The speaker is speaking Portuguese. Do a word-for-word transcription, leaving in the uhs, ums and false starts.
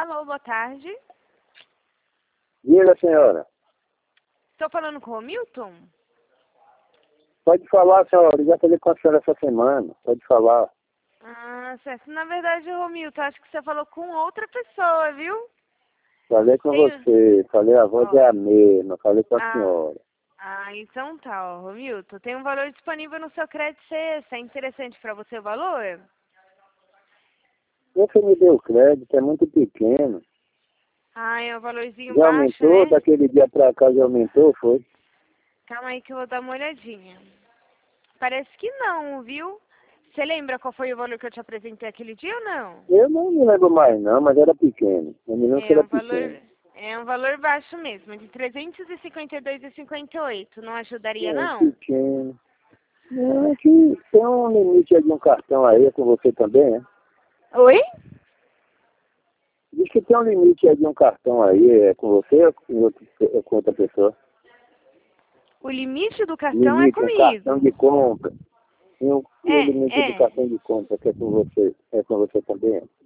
Alô, boa tarde. Diga, senhora. Estou falando com o Milton? Pode falar, senhora. Eu já falei com a senhora essa semana. Pode falar. Ah, certo. Na verdade, ô Milton, acho que você falou com outra pessoa, viu? Falei com Tem... você. Falei, a voz Ó. é a mesma. Falei com a Ah, senhora. ah, então tá, ó, Milton. Tem um valor disponível no seu crédito C. É interessante para você o valor? Você me deu crédito, é muito pequeno. Ah, é um valorzinho Já baixo, aumentou? né? Daquele dia pra cá já aumentou, foi? Calma aí que eu vou dar uma olhadinha. Parece que não, viu? Você lembra qual foi o valor que eu te apresentei aquele dia ou não? Eu não me lembro mais não, mas era pequeno. Eu me lembro que É era um valor, pequeno. é um valor baixo mesmo, de trezentos e cinquenta e dois reais e cinquenta e oito centavos. Não ajudaria, É, não? pequeno. É que tem um limite aí de um cartão aí, é com você também, né? Oi? Diz que tem um limite aí de um cartão aí, é com você ou com, outro, ou com outra pessoa? O limite do cartão é Limite, um cartão comigo. de compra. E o, e o limite É, do é. cartão de compra, que é com você, é com você também.